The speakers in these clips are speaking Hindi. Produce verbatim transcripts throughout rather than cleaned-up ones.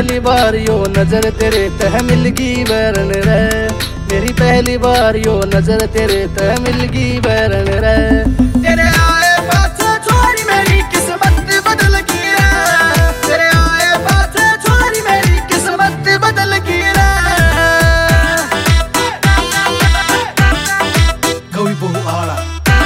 पहली बार यो नजर तेरे तह मिलगी बैरन रे, मेरी पहली बार यो नजर तेरे तह मिलगी बैरन रे। तेरे आए पाछे छोरी मेरी किस्मत बदल गई रे, तेरे आए पाछे छोरी मेरी किस्मत बदल गई रे। कोई बहु आला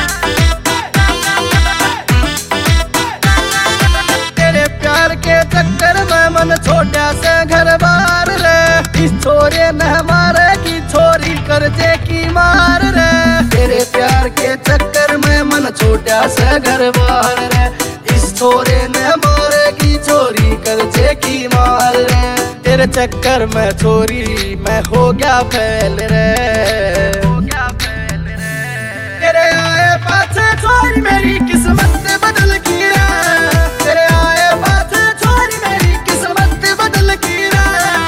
तेरे प्यार के चक्कर में मन छोटा से घर बार रे, इस छोरे न हमारे की छोरी कर जे की मार रे। तेरे प्यार के चक्कर में मन छोटा सा घर बार रे, इस छोरे ने हमारे की छोरी कर जे की मार रे। तेरे चक्कर में छोरी मैं हो गया फैल रे, हो गया फैल रे। तेरे आए पाछे छोरी मेरी किस्मत बदल गई रे, तेरे आए पाछे छोरी मेरी किस्मत बदल गई रे।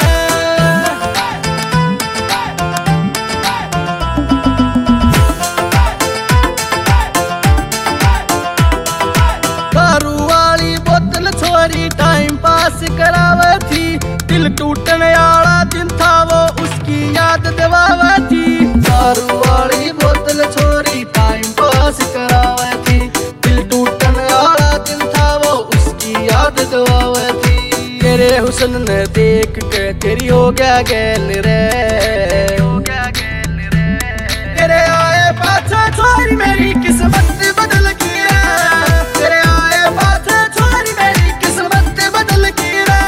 दारू वाली बोतल छोरी टाइम पास करावे थी, दिल टूटने वाला दिन था वो उसकी याद दिलावे थी। दारू वाली बोतल छोरी टाइम पास करावे थी, दिल टूटने वाला दिन था वो उसकी याद दिलावे थी। तेरे हुस्न ने देख के तेरी हो गया गैल रे, हो गया गैल रे। तेरे आए पाछे छोरी मेरी किस्मत बदल गई रे, तेरे आए पाछे छोरी मेरी किस्मत बदल गई रे।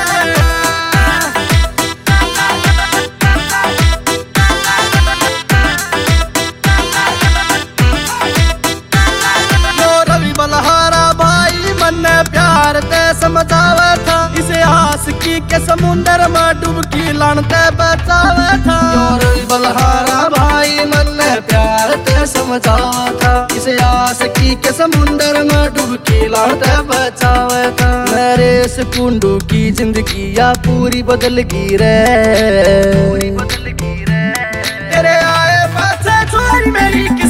रवि बलहारा भाई मन प्यार ते समझावे था, इसे आशिकी के समुंदर में डुबकी लानते बचावे था। रवि बलहारा भाई मन प्यार ते समझावा था, इसे आशिकी के समुंदर में डुबकी लानते बचावे था। नरेश कुंडू की जिंदगी या पूरी बदल गई रे, पूरी बदल गई रे। तेरे आए पाछे छोरी मेरी